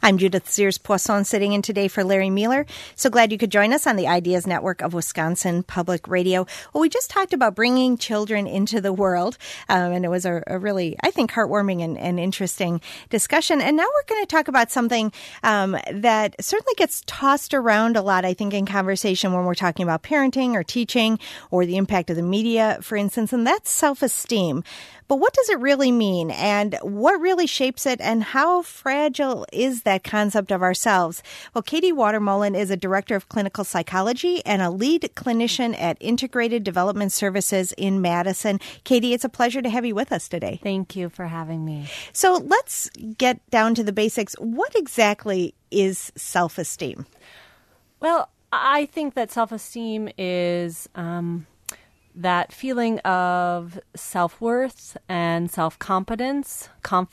I'm Judith Sears-Poisson, sitting in today for Larry Mueller. So glad you could join us on the Ideas Network of Wisconsin Public Radio. Well, we just talked about bringing children into the world, and it was a really, I think, heartwarming and interesting discussion. And now we're going to talk about something that certainly gets tossed around a lot, I think, in conversation when we're talking about parenting or teaching or the impact of the media, for instance, and that's self-esteem. But what does it really mean, and what really shapes it, and how fragile is that concept of ourselves? Well, Katie Watermolen is a director of clinical psychology and a lead clinician at Integrated Development Services in Madison. Katie, it's a pleasure to have you with us today. Thank you for having me. So let's get down to the basics. What exactly is self-esteem? Well, I think that self-esteem is that feeling of self-worth and self-confidence,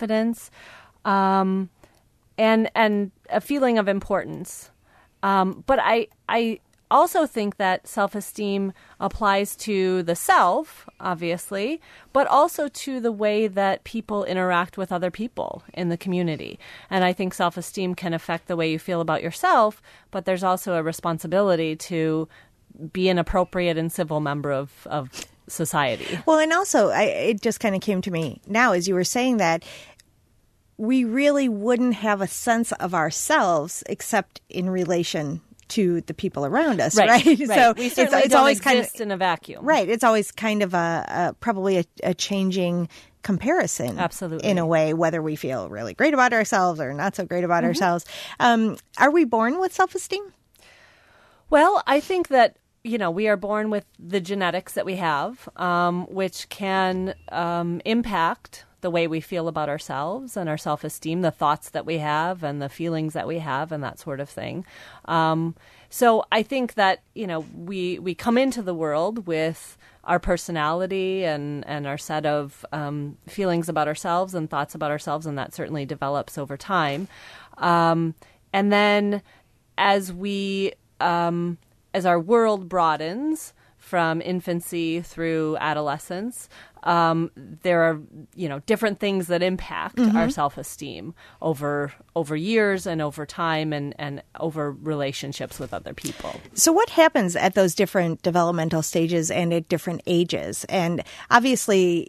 and a feeling of importance. But I also think that self-esteem applies to the self, obviously, but also to the way that people interact with other people in the community. And I think self-esteem can affect the way you feel about yourself, but there's also a responsibility to be an appropriate and civil member of society. Well, and also, it just kind of came to me now as you were saying that we really wouldn't have a sense of ourselves except in relation to the people around us, right? So we certainly don't always exist in a vacuum. Right. It's always kind of probably a changing comparison. Absolutely. In a way, whether we feel really great about ourselves or not so great about ourselves. Are we born with self-esteem? Well, I think that, we are born with the genetics that we have, which can impact the way we feel about ourselves and our self-esteem, the thoughts that we have and the feelings that we have and that sort of thing. So I think that, we come into the world with our personality and our set of feelings about ourselves and thoughts about ourselves, and that certainly develops over time. And then as our world broadens from infancy through adolescence, there are, different things that impact our self-esteem over years and over time and over relationships with other people. So what happens at those different developmental stages and at different ages? And obviously,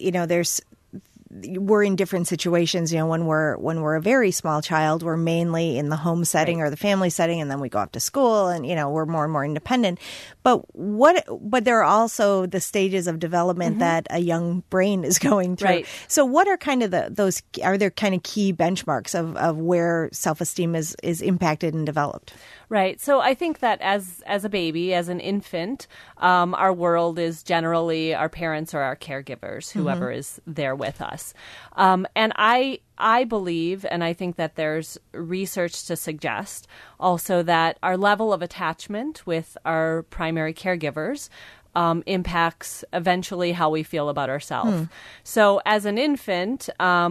we're in different situations. When we're a very small child, we're mainly in the home setting or the family setting, and then we go off to school, and we're more and more independent. But there are also the stages of development that a young brain is going through. Right. So what are kind of those? Are there kind of key benchmarks of where self-esteem is impacted and developed? Right. So I think that as a baby, as an infant, our world is generally our parents or our caregivers, whoever is there with us. And I believe, and I think that there's research to suggest also that our level of attachment with our primary caregivers impacts eventually how we feel about ourselves. So as an infant,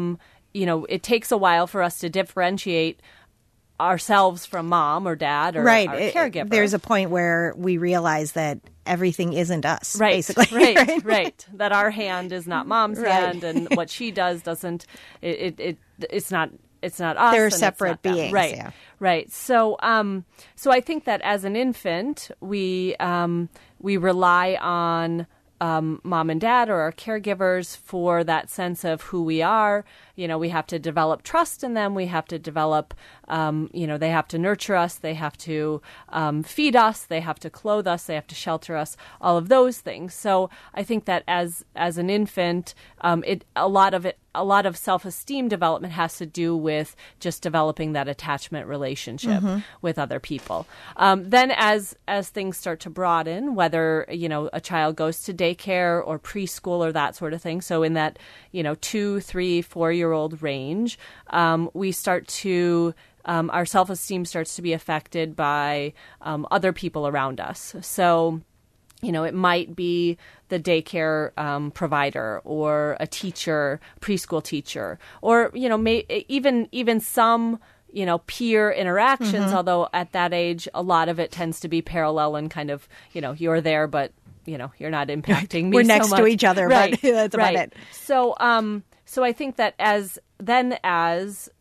it takes a while for us to differentiate ourselves from mom or dad or our caregiver. There's a point where we realize that everything isn't us, right, basically. Right. That our hand is not mom's hand, and what she does doesn't. It's not us. They're separate beings. Right. Yeah. Right. So I think that as an infant, we rely on mom and dad or our caregivers for that sense of who we are. We have to develop trust in them. We have to develop, they have to nurture us. They have to feed us. They have to clothe us. They have to shelter us, all of those things. So I think that as an infant, a lot of self-esteem development has to do with just developing that attachment relationship with other people. Then as things start to broaden, whether, a child goes to daycare or preschool or that sort of thing. So in that, 2, 3, 4-year-old range, we start to our self-esteem starts to be affected by other people around us. So, it might be the daycare provider or a teacher, preschool teacher, or, even some, peer interactions, although at that age, a lot of it tends to be parallel and kind of, you're there, but, you're not impacting me. We're next so to much. each other, Right. but that's about it. So I think that as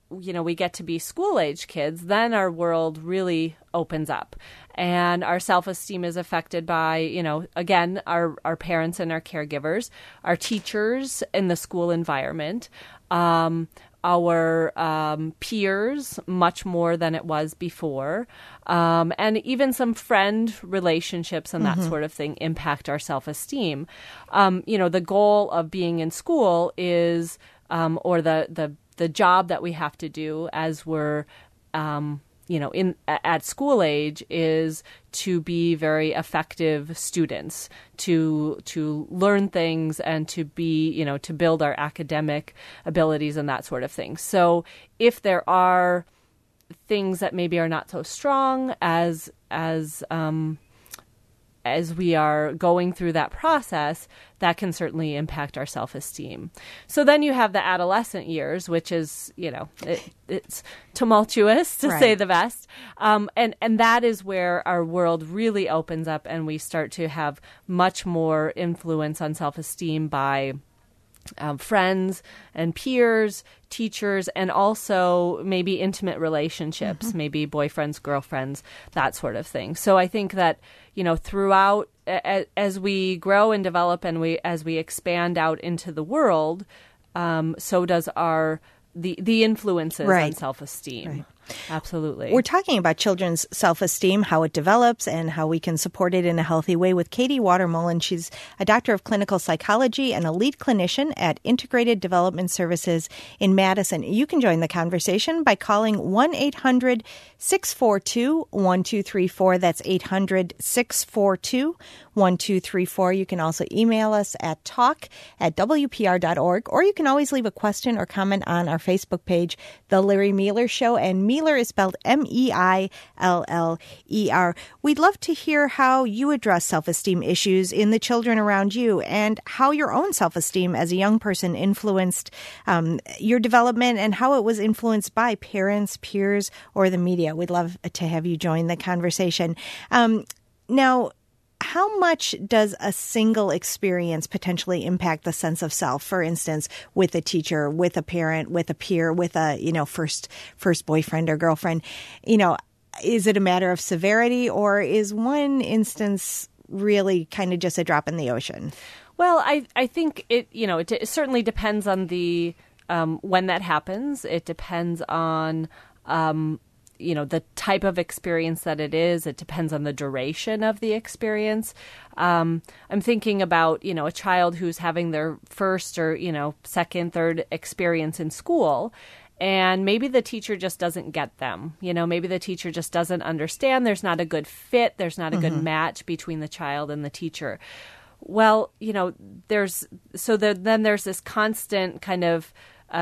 we get to be school-age kids, then our world really opens up. And our self-esteem is affected by, again, our parents and our caregivers, our teachers in the school environment, our peers much more than it was before, and even some friend relationships and that sort of thing impact our self-esteem. The goal of being in school is, or the job that we have to do as we're at school age is to be very effective students, to learn things and to be, to build our academic abilities and that sort of thing. So if there are things that maybe are not so strong as we are going through that process, that can certainly impact our self-esteem. So then you have the adolescent years, which is, it's tumultuous to say the best. And that is where our world really opens up and we start to have much more influence on self-esteem by friends and peers, teachers, and also maybe intimate relationships, maybe boyfriends, girlfriends, that sort of thing. So I think that, throughout, as we grow and develop and as we expand out into the world, so does the influences on self-esteem. Right. Absolutely. We're talking about children's self-esteem, how it develops, and how we can support it in a healthy way with Katie Watermolen. She's a doctor of clinical psychology and a lead clinician at Integrated Development Services in Madison. You can join the conversation by calling 1-800-642-1234. That's 800-642-1234. You can also email us at talk@wpr.org, or you can always leave a question or comment on our Facebook page, The Larry Meiler Show, and Meiler is spelled Meiller. We'd love to hear how you address self-esteem issues in the children around you and how your own self-esteem as a young person influenced your development and how it was influenced by parents, peers, or the media. We'd love to have you join the conversation. Now, how much does a single experience potentially impact the sense of self? For instance, with a teacher, with a parent, with a peer, with a, first boyfriend or girlfriend, is it a matter of severity, or is one instance really kind of just a drop in the ocean? Well, I think it certainly depends on the when that happens. It depends on the type of experience that it is. It depends on the duration of the experience. I'm thinking about, a child who's having their first or, second, third experience in school, and maybe the teacher just doesn't get them. Maybe the teacher just doesn't understand. There's not a good fit. There's not a good match between the child and the teacher. Well, there's this constant kind of,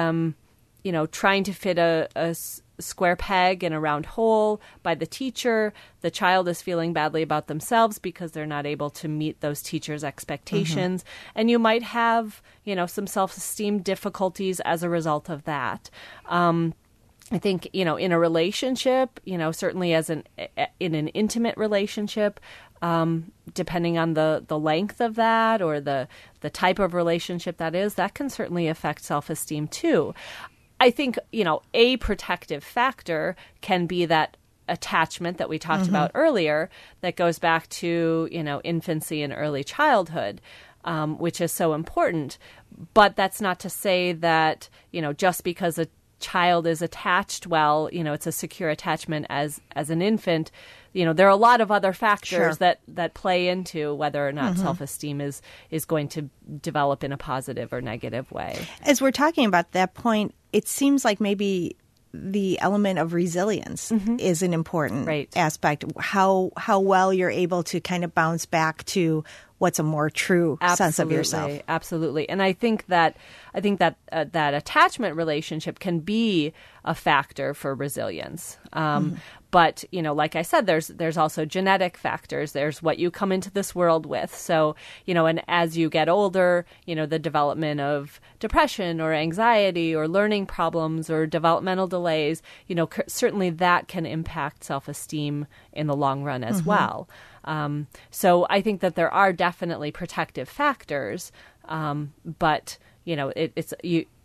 trying to fit a square peg in a round hole by the teacher. The child is feeling badly about themselves because they're not able to meet those teachers' expectations. And you might have, some self-esteem difficulties as a result of that. I think, in a relationship, certainly in an intimate relationship, depending on the length of that or the type of relationship that is, that can certainly affect self-esteem too. I think, a protective factor can be that attachment that we talked about earlier that goes back to, infancy and early childhood, which is so important. But that's not to say that, just because a child is attached well, it's a secure attachment as an infant. There are a lot of other factors that play into whether or not self-esteem is going to develop in a positive or negative way. As we're talking about that point, it seems like maybe the element of resilience is an important aspect. How well you're able to kind of bounce back to what's a more true sense of yourself. Absolutely. And I think that that attachment relationship can be a factor for resilience. But, like I said, there's also genetic factors. There's what you come into this world with. So, and as you get older, the development of depression or anxiety or learning problems or developmental delays, certainly that can impact self-esteem in the long run as well. So I think that there are definitely protective factors, but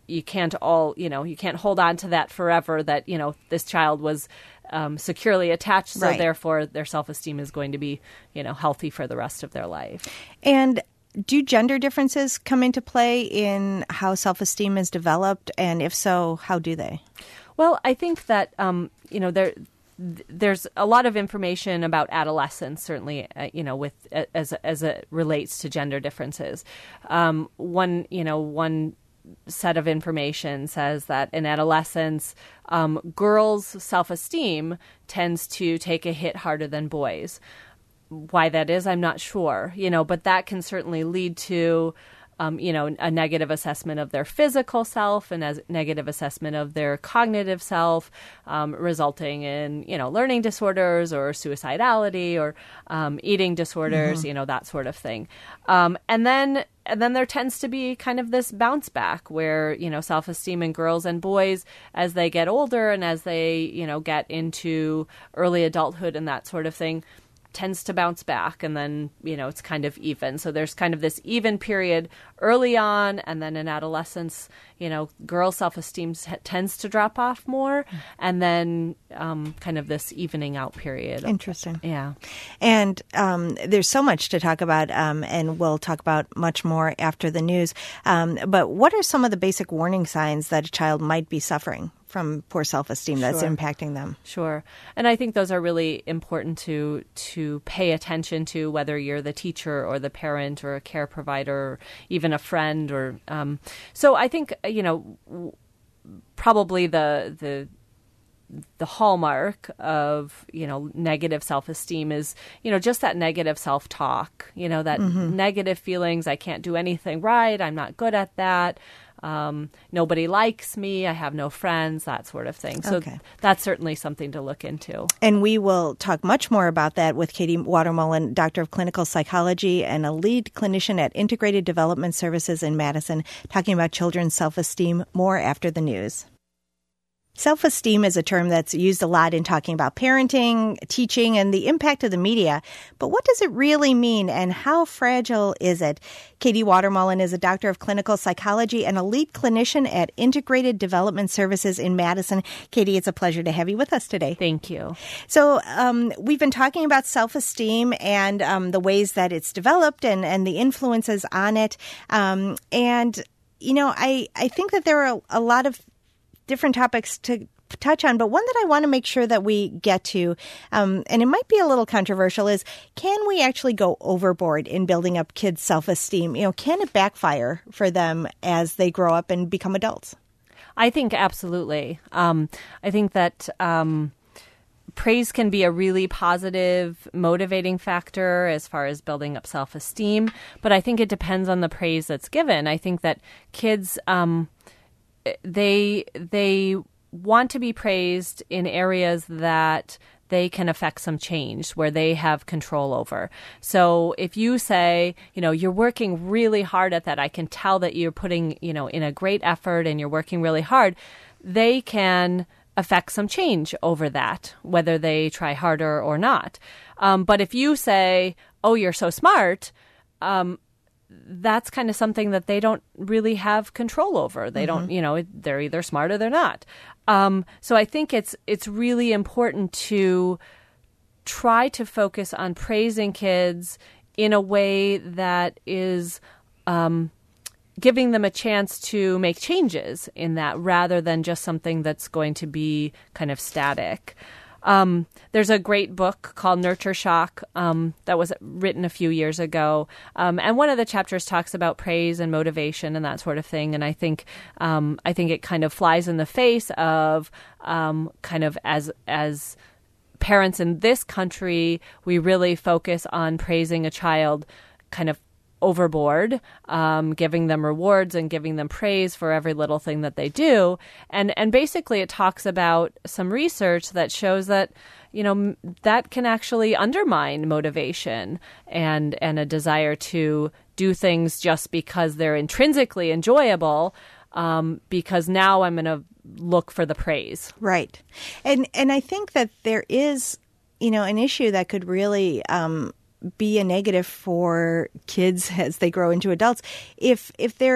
you can't hold on to that forever, that, this child was securely attached, so Right. therefore their self-esteem is going to be, healthy for the rest of their life. And do gender differences come into play in how self-esteem is developed? And if so, how do they? Well, I think that, there's a lot of information about adolescence, certainly, with as it relates to gender differences. One set of information says that in adolescence, girls' self-esteem tends to take a hit harder than boys. Why that is, I'm not sure, but that can certainly lead to, a negative assessment of their physical self and a negative assessment of their cognitive self, resulting in, learning disorders or suicidality or eating disorders, that sort of thing. And then there tends to be kind of this bounce back where, self-esteem in girls and boys, as they get older and as they, get into early adulthood and that sort of thing, tends to bounce back, and then, it's kind of even. So there's kind of this even period early on, and then in adolescence, girls' self-esteem tends to drop off more, and then kind of this evening out period. Interesting. Yeah. And there's so much to talk about, and we'll talk about much more after the news. But what are some of the basic warning signs that a child might be suffering from poor self-esteem that's Sure. impacting them? Sure. And I think those are really important to pay attention to, whether you're the teacher or the parent or a care provider or even a friend. Or so I think, probably the hallmark of, negative self-esteem is, just that negative self-talk, that negative feelings. I can't do anything right. I'm not good at that. Nobody likes me. I have no friends, that sort of thing. So Okay. that's certainly something to look into. And we will talk much more about that with Katie Watermolen, Doctor of Clinical Psychology and a lead clinician at Integrated Development Services in Madison, talking about children's self-esteem more after the news. Self-esteem is a term that's used a lot in talking about parenting, teaching, and the impact of the media. But what does it really mean, and how fragile is it? Katie Watermolen is a doctor of clinical psychology and a lead clinician at Integrated Development Services in Madison. Katie, it's a pleasure to have you with us today. Thank you. So we've been talking about self-esteem and the ways that it's developed and the influences on it. I think that there are a lot of different topics to touch on, but one that I want to make sure that we get to, and it might be a little controversial, is can we actually go overboard in building up kids' self-esteem? Can it backfire for them as they grow up and become adults? I think absolutely. I think that praise can be a really positive, motivating factor as far as building up self-esteem, but I think it depends on the praise that's given. I think that kids, they want to be praised in areas that they can affect some change, where they have control over. So if you say, you're working really hard at that, I can tell that you're putting, in a great effort and you're working really hard, they can affect some change over that, whether they try harder or not. But if you say, oh, you're so smart, that's kind of something that they don't really have control over. They don't, they're either smart or they're not. So I think it's really important to try to focus on praising kids in a way that is giving them a chance to make changes in that, rather than just something that's going to be kind of static. There's a great book called Nurture Shock that was written a few years ago, and one of the chapters talks about praise and motivation and that sort of thing. And I think it kind of flies in the face of kind of as parents in this country, we really focus on praising a child kind of overboard, giving them rewards and giving them praise for every little thing that they do. And basically it talks about some research that shows that, that can actually undermine motivation and a desire to do things just because they're intrinsically enjoyable, because now I'm going to look for the praise. Right. And I think that there is, an issue that could really be a negative for kids as they grow into adults if they're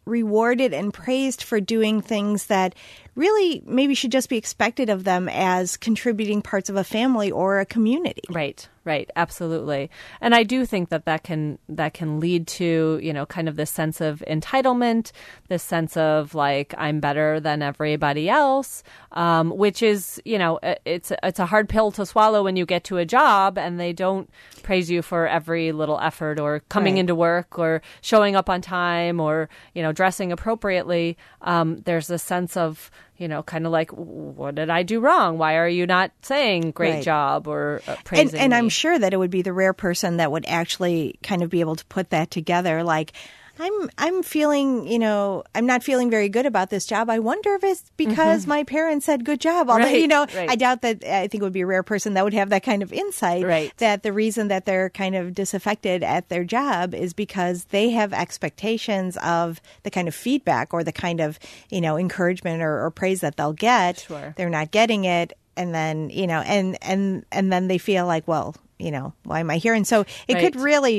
rewarded and praised for doing things that really maybe should just be expected of them as contributing parts of a family or a community. Right, absolutely. And I do think that can lead to, kind of this sense of entitlement, this sense of like, I'm better than everybody else, which is, it's a hard pill to swallow when you get to a job and they don't praise you for every little effort or coming into work or showing up on time or, dressing appropriately. There's a sense of, kind of like, what did I do wrong? Why are you not saying great job or praising and me? I'm sure that it would be the rare person that would actually kind of be able to put that together. Like, I'm feeling, I'm not feeling very good about this job. I wonder if it's because my parents said good job. Although, I doubt that. I think it would be a rare person that would have that kind of insight. That the reason that they're kind of disaffected at their job is because they have expectations of the kind of feedback or the kind of, encouragement or praise that they'll get. Sure. They're not getting it. And then, and then they feel like, well, why am I here? And so it could,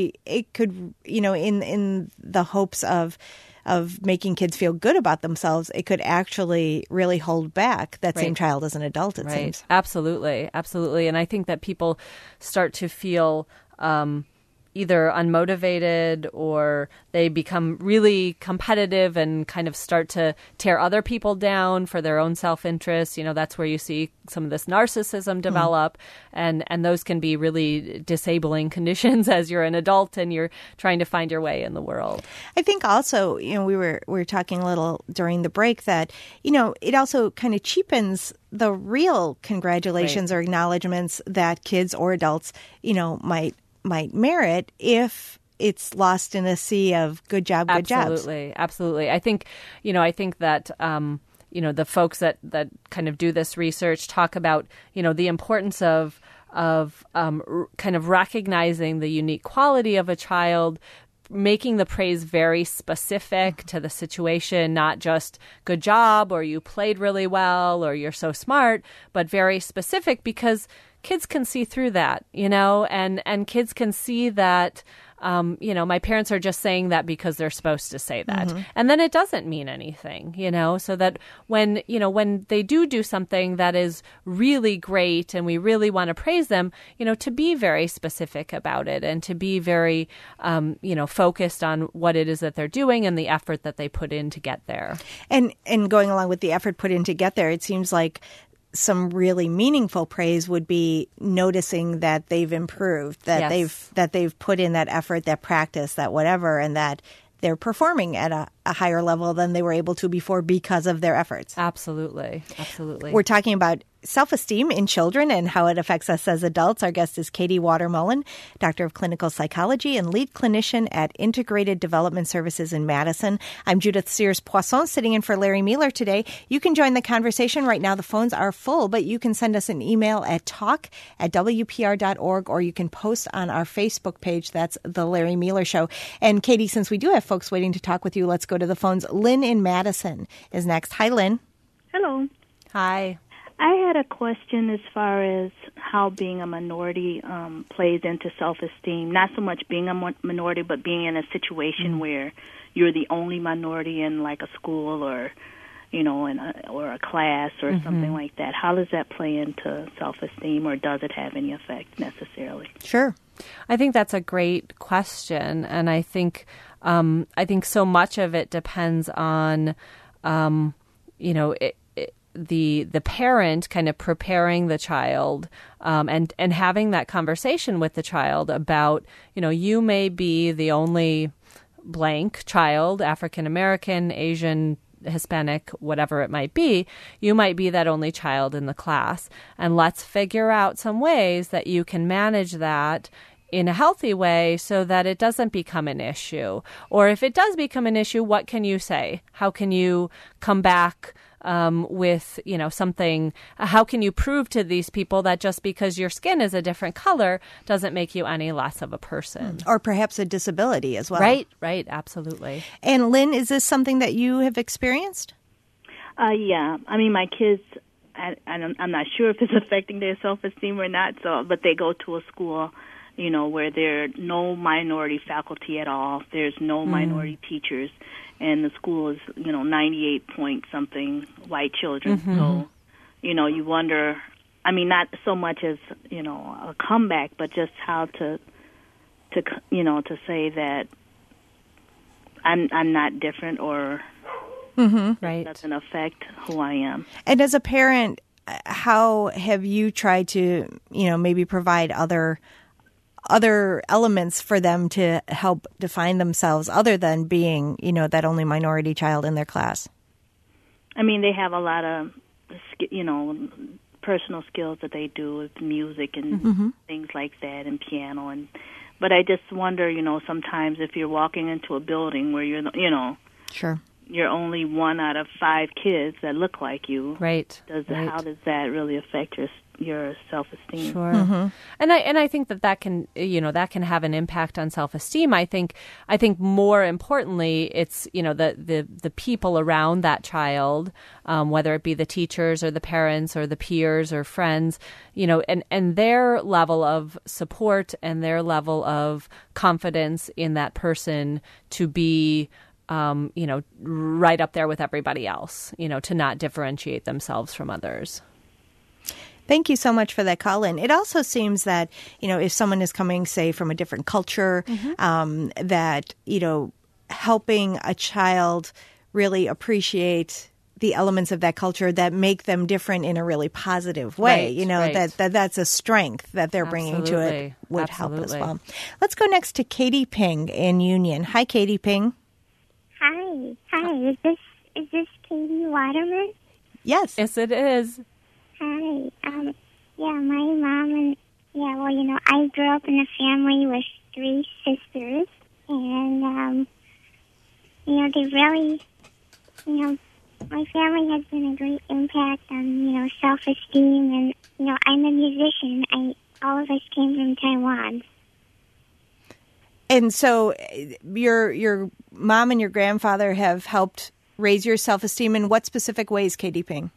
in the hopes of making kids feel good about themselves, it could actually really hold back that same child as an adult, it seems. Absolutely. And I think that people start to feel either unmotivated or they become really competitive and kind of start to tear other people down for their own self-interest. That's where you see some of this narcissism develop, and those can be really disabling conditions as you're an adult and you're trying to find your way in the world. I think also, we were talking a little during the break that, it also kind of cheapens the real congratulations or acknowledgments that kids or adults, might merit if it's lost in a sea of good job, good jobs. Absolutely. I think that, the folks that kind of do this research talk about, the importance of kind of recognizing the unique quality of a child, making the praise very specific to the situation, not just good job or you played really well or you're so smart, but very specific because kids can see through that, and kids can see that, my parents are just saying that because they're supposed to say that. And then it doesn't mean anything, so that when they do something that is really great and we really want to praise them, to be very specific about it and to be very, focused on what it is that they're doing and the effort that they put in to get there. And going along with the effort put in to get there, it seems like some really meaningful praise would be noticing that they've improved, that they've put in that effort, that practice, that whatever, and that they're performing at a higher level than they were able to before because of their efforts. Absolutely. We're talking about self-esteem in children and how it affects us as adults. Our guest is Katie Watermolen, Doctor of Clinical Psychology and lead clinician at Integrated Development Services in Madison. I'm Judith Sears-Poisson, sitting in for Larry Mueller today. You can join the conversation right now. The phones are full, but you can send us an email at talk@wpr.org, or you can post on our Facebook page. That's The Larry Mueller Show. And Katie, since we do have folks waiting to talk with you, let's go to the phones. Lynn in Madison is next. Hi, Lynn. Hello. Hi. I had a question as far as how being a minority plays into self-esteem. Not so much being a minority, but being in a situation where you're the only minority in like a school or, or a class or something like that. How does that play into self-esteem, or does it have any effect necessarily? Sure. I think that's a great question, and I think so much of it depends on, the parent kind of preparing the child and having that conversation with the child about, you may be the only blank child, African American, Asian, Hispanic, whatever it might be. You might be that only child in the class. And let's figure out some ways that you can manage that in a healthy way so that it doesn't become an issue. Or if it does become an issue, what can you say? How can you come back with, something? How can you prove to these people that just because your skin is a different color doesn't make you any less of a person? Or perhaps a disability as well. Right, absolutely. And Lynn, is this something that you have experienced? Yeah. I mean, my kids, I'm not sure if it's affecting their self-esteem or not, but they go to a school where there are no minority faculty at all. There's no minority teachers, and the school is, 98 point something white children. So, you wonder, not so much as, a comeback, but just how to say that I'm not different or Right. doesn't affect who I am. And as a parent, how have you tried to, maybe provide other elements for them to help define themselves other than being, that only minority child in their class? They have a lot of, personal skills that they do with music and things like that, and piano. But I just wonder, sometimes if you're walking into a building where Sure. you're only one out of 5 kids that look like you. Right. How does that really affect your self-esteem? Sure. And I think that can have an impact on self-esteem. I think more importantly, it's the people around that child, whether it be the teachers or the parents or the peers or friends, and their level of support and their level of confidence in that person to be right up there with everybody else, to not differentiate themselves from others. Thank you so much for that call in. It also seems that, if someone is coming, say, from a different culture, that, helping a child really appreciate the elements of that culture that make them different in a really positive way, that's a strength that they're bringing to it would help as well. Let's go next to Katie Ping in Union. Hi, Katie Ping. Hi. Is this Katie Waterman? Yes. Yes, it is. Hi. My mom and I grew up in a family with 3 sisters, and they really, my family has been a great impact on self-esteem, and I'm a musician. All of us came from Taiwan. And so your mom and your grandfather have helped raise your self-esteem in what specific ways, Katie Ping?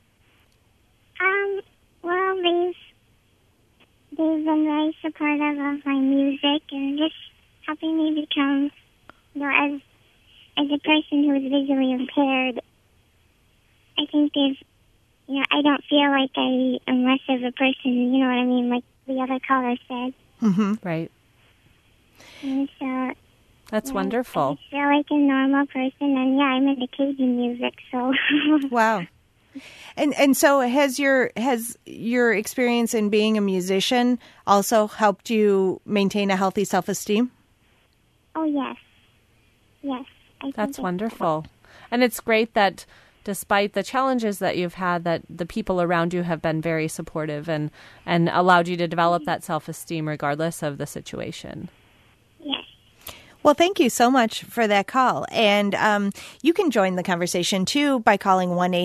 Well, they've been very supportive of my music and just helping me become, as a person who is visually impaired. I think I don't feel like I am less of a person, like the other caller said. Mm-hmm. Right. And so that's wonderful. I feel like a normal person, and I'm into Cajun music, so. Wow. And so has your experience in being a musician also helped you maintain a healthy self-esteem? Oh, yes. That's wonderful. And it's great that despite the challenges that you've had, that the people around you have been very supportive and allowed you to develop that self-esteem regardless of the situation. Yes. Well, thank you so much for that call. And you can join the conversation, too, by calling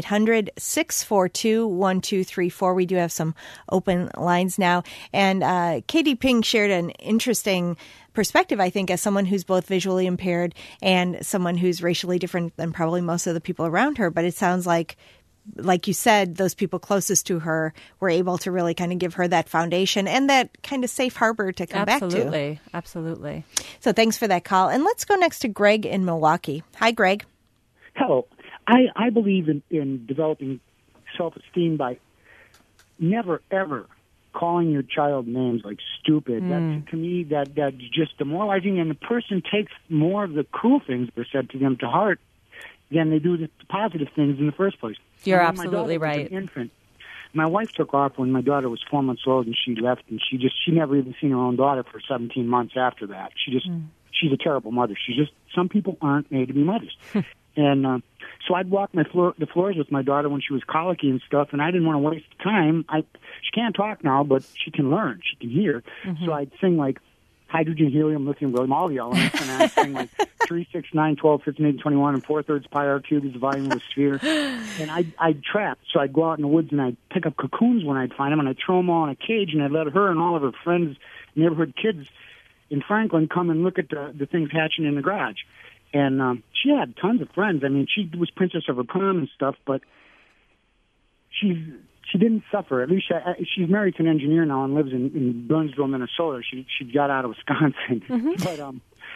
1-800-642-1234. We do have some open lines now. And Katie Ping shared an interesting perspective, I think, as someone who's both visually impaired and someone who's racially different than probably most of the people around her. But it sounds like you said, those people closest to her were able to really kind of give her that foundation and that kind of safe harbor to come back to. Absolutely. So thanks for that call. And let's go next to Greg in Milwaukee. Hi, Greg. Hello. I believe in developing self-esteem by never, ever calling your child names like stupid. That's, to me, that's just demoralizing, and the person takes more of the cruel things that are said to them to heart than they do the positive things in the first place. You're when absolutely my daughter was right. an infant, my wife took off when my daughter was 4 months old, and she left, and she never even seen her own daughter for 17 months after that. She's a terrible mother. Some people aren't made to be mothers. And so I'd walk the floors with my daughter when she was colicky and stuff, and I didn't want to waste time. She can't talk now, but she can learn. She can hear. So I'd sing like hydrogen, helium, lithium, rhodium, all the elements, and I'd sing like 3, 6, 9, 12, 15, 18, 21, and 4/3 pi r cubed is the volume of the sphere. And I'd trap, so I'd go out in the woods and I'd pick up cocoons when I'd find them, and I'd throw them all in a cage, and I'd let her and all of her friends, neighborhood kids in Franklin, come and look at the things hatching in the garage. And she had tons of friends. I mean, she was princess of her prom and stuff, but she's she didn't suffer. At least she's married to an engineer now and lives in Burnsville, Minnesota. She got out of Wisconsin, but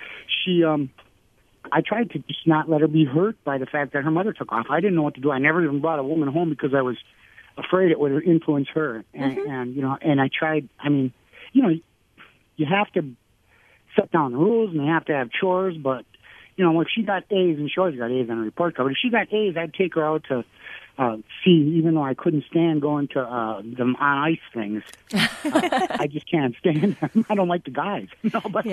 I tried to just not let her be hurt by the fact that her mother took off. I didn't know what to do. I never even brought a woman home because I was afraid it would influence her. And you know, and I tried. I mean, you know, you have to set down the rules and you have to have chores, but you know, if she got A's, and she always got A's on her report card, but if she got A's, I'd take her out to see, even though I couldn't stand going to the on ice things. I just can't stand them. I don't like the guys, you know, but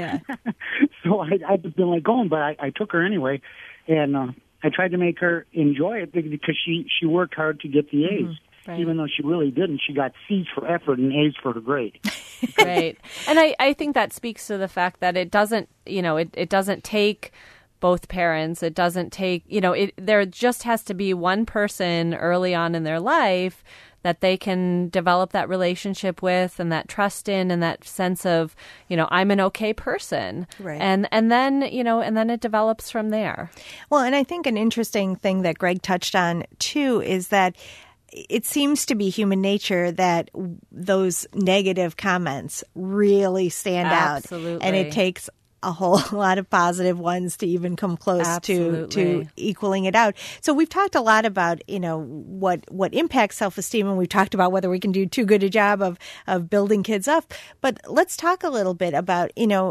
so I've been like going, but I took her anyway, and I tried to make her enjoy it because she worked hard to get the A's. Right. Even though she really didn't, she got C's for effort and A's for her grade. Right. And I think that speaks to the fact that it doesn't, you know, it doesn't take both parents. It doesn't take, you know, there just has to be one person early on in their life that they can develop that relationship with and that trust in and that sense of, you know, I'm an okay person. Right. And then, you know, and then it develops from there. Well, and I think an interesting thing that Greg touched on too is that it seems to be human nature that those negative comments really stand out. Absolutely. And it takes a whole lot of positive ones to even come close to equaling it out. So we've talked a lot about, you know, what impacts self-esteem, and we've talked about whether we can do too good a job of building kids up. But let's talk a little bit about, you know,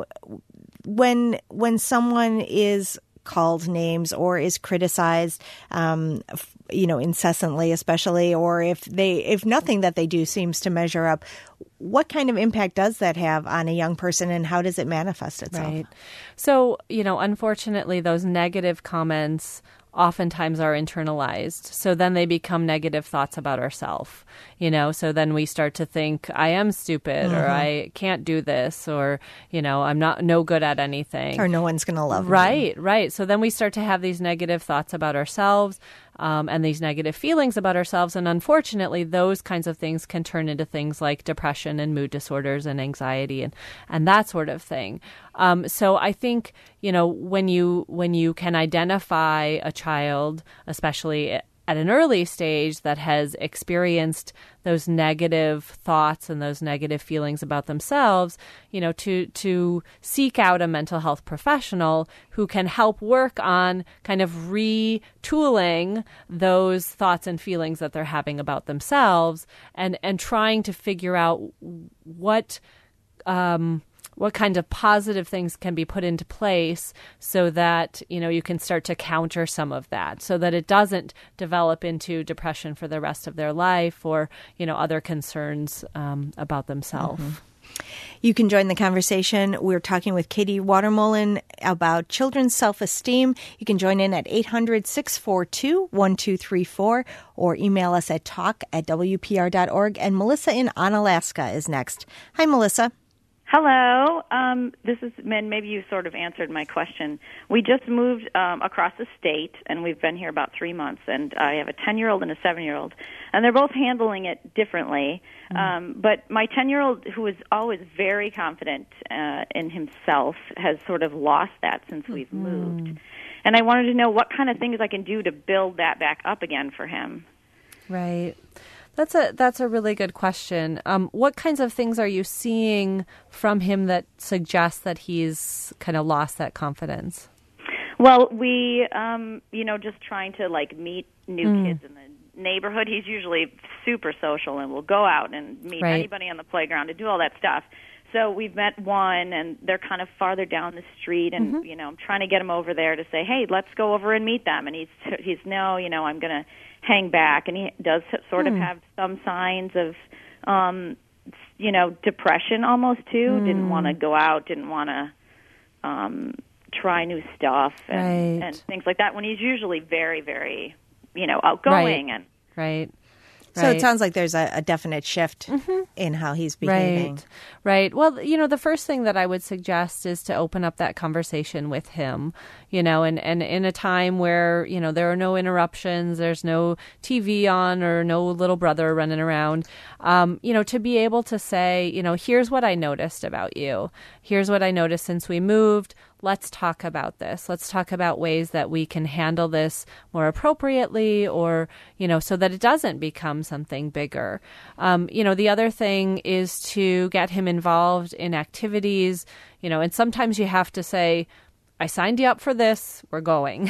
when someone is called names or is criticized, you know, incessantly, especially, or if nothing that they do seems to measure up, what kind of impact does that have on a young person, and how does it manifest itself? Right. So, you know, unfortunately, those negative comments oftentimes are internalized. So then they become negative thoughts about ourselves, you know, so then we start to think I am stupid or I can't do this, or, you know, I'm no good at anything. Or no one's going to love me. Right. So then we start to have these negative thoughts about ourselves and these negative feelings about ourselves. And unfortunately, those kinds of things can turn into things like depression and mood disorders and anxiety and that sort of thing. So I think, you know, when you can identify a child, especially at an early stage, that has experienced those negative thoughts and those negative feelings about themselves, you know, to seek out a mental health professional who can help work on kind of retooling those thoughts and feelings that they're having about themselves, and trying to figure out what kind of positive things can be put into place so that, you know, you can start to counter some of that so that it doesn't develop into depression for the rest of their life or, you know, other concerns about themselves. You can join the conversation. We're talking with Katie Watermolen about children's self-esteem. You can join in at 800-642-1234 or email us at talk@wpr.org. And Melissa in Onalaska is next. Hi, Melissa. Hello. This is, maybe you sort of answered my question. We just moved across the state, and we've been here about 3 months, and I have a 10-year-old and a 7-year-old, and they're both handling it differently. But my 10-year-old, who is always very confident in himself, has sort of lost that since we've moved. And I wanted to know what kind of things I can do to build that back up again for him. Right. That's a really good question. What kinds of things are you seeing from him that suggest that he's kind of lost that confidence? Well, we, you know, just trying to like meet new kids in the neighborhood. He's usually super social and will go out and meet anybody on the playground and do all that stuff. So we've met one, and they're kind of farther down the street, and you know, I'm trying to get him over there to say, hey, let's go over and meet them. And he's no, you know, I'm going to hang back, and he does sort of have some signs of, you know, depression almost too. Didn't want to go out, didn't want to try new stuff and things like that. When he's usually very, very, you know, outgoing and So it sounds like there's a definite shift in how he's behaving. Right. Well, you know, the first thing that I would suggest is to open up that conversation with him, you know, and in a time where, you know, there are no interruptions, there's no TV on or no little brother running around, you know, to be able to say, you know, here's what I noticed about you. Here's what I noticed since we moved. let's talk about this. Let's talk about ways that we can handle this more appropriately, or, so that it doesn't become something bigger. The other thing is to get him involved in activities, and sometimes you have to say, I signed you up for this, we're going.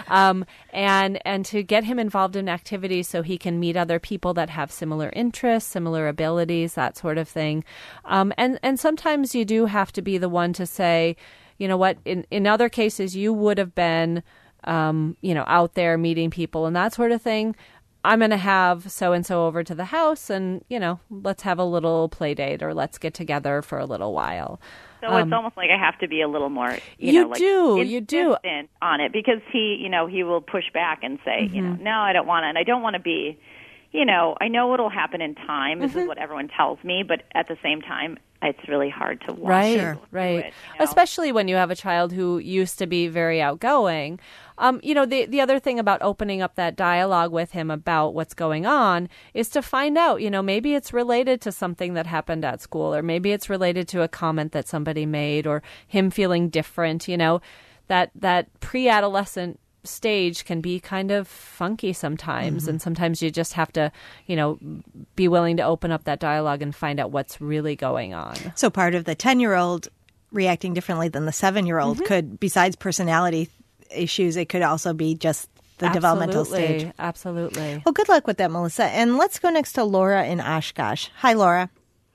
And to get him involved in activities so he can meet other people that have similar interests, similar abilities, that sort of thing. And sometimes you do have to be the one to say, you know what, in other cases you would have been, out there meeting people and that sort of thing. I'm going to have so-and-so over to the house and, let's have a little play date, or let's get together for a little while. So it's almost like I have to be a little more, you do on it, because he will push back and say, no, I don't want to, and I don't want to be, I know what'll happen in time. This is what everyone tells me, but at the same time, it's really hard to watch. Right. It, Especially when you have a child who used to be very outgoing. The other thing about opening up that dialogue with him about what's going on is to find out, maybe it's related to something that happened at school, or maybe it's related to a comment that somebody made, or him feeling different. That pre-adolescent stage can be kind of funky sometimes, and sometimes you just have to, be willing to open up that dialogue and find out what's really going on. So part of the 10-year-old reacting differently than the 7-year-old could, besides personality issues, it could also be just the developmental stage. Absolutely. Well, good luck with that, Melissa. And let's go next to Laura in Oshkosh. Hi, Laura.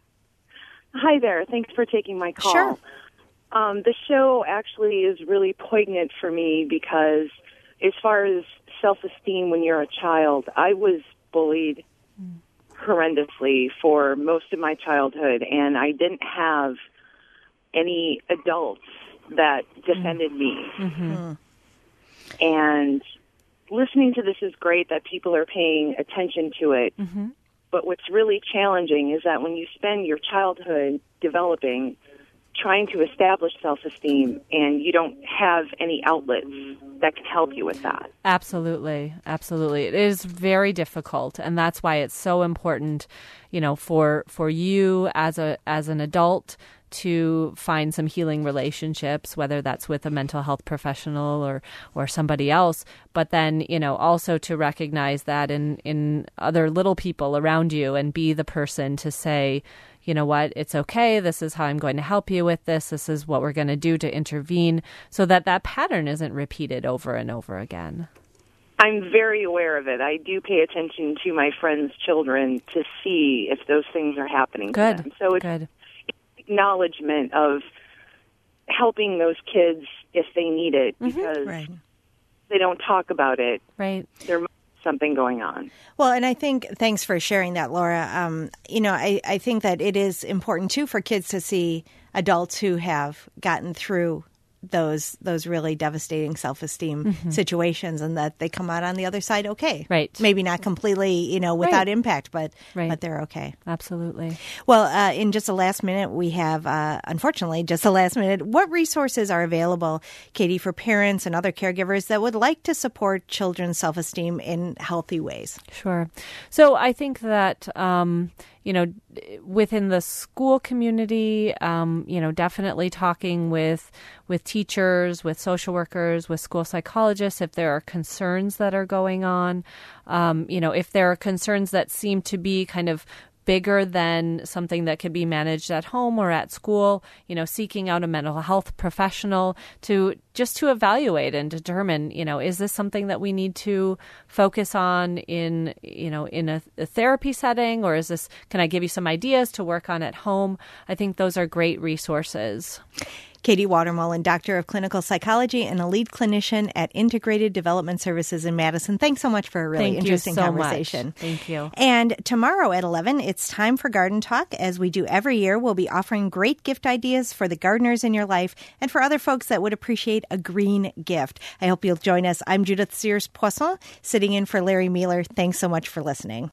Hi there. Thanks for taking my call. Sure. The show actually is really poignant for me because as far as self-esteem when you're a child, I was bullied horrendously for most of my childhood, and I didn't have any adults that defended me. And listening to this is great that people are paying attention to it. But what's really challenging is that when you spend your childhood developing, trying to establish self-esteem, and you don't have any outlets that can help you with that. Absolutely. It is very difficult, and that's why it's so important, for you as an adult to find some healing relationships, whether that's with a mental health professional or somebody else, but then, also to recognize that in other little people around you, and be the person to say, you know what, it's okay. This is how I'm going to help you with this. This is what we're going to do to intervene, so that pattern isn't repeated over and over again. I'm very aware of it. I do pay attention to my friends' children to see if those things are happening to them. So it's acknowledgement of helping those kids if they need it, because they don't talk about it. Right. There might be something going on. Well, and I think, thanks for sharing that, Laura. I think that it is important, too, for kids to see adults who have gotten through those really devastating self-esteem situations, and that they come out on the other side okay. Right. Maybe not completely, without impact, but they're okay. Absolutely. Well, in just the last minute, we have, unfortunately, just the last minute, what resources are available, Katie, for parents and other caregivers that would like to support children's self-esteem in healthy ways? Sure. So I think that, within the school community, definitely talking with teachers, with social workers, with school psychologists, if there are concerns that are going on, if there are concerns that seem to be kind of bigger than something that could be managed at home or at school, seeking out a mental health professional to evaluate and determine, is this something that we need to focus on in a therapy setting, or can I give you some ideas to work on at home? I think those are great resources. Katie Watermolen, Doctor of Clinical Psychology and a lead clinician at Integrated Development Services in Madison. Thanks so much for a really interesting conversation. Thank you. And tomorrow at 11, it's time for Garden Talk. As we do every year, we'll be offering great gift ideas for the gardeners in your life and for other folks that would appreciate a green gift. I hope you'll join us. I'm Judith Sears-Poisson, sitting in for Larry Mueller. Thanks so much for listening.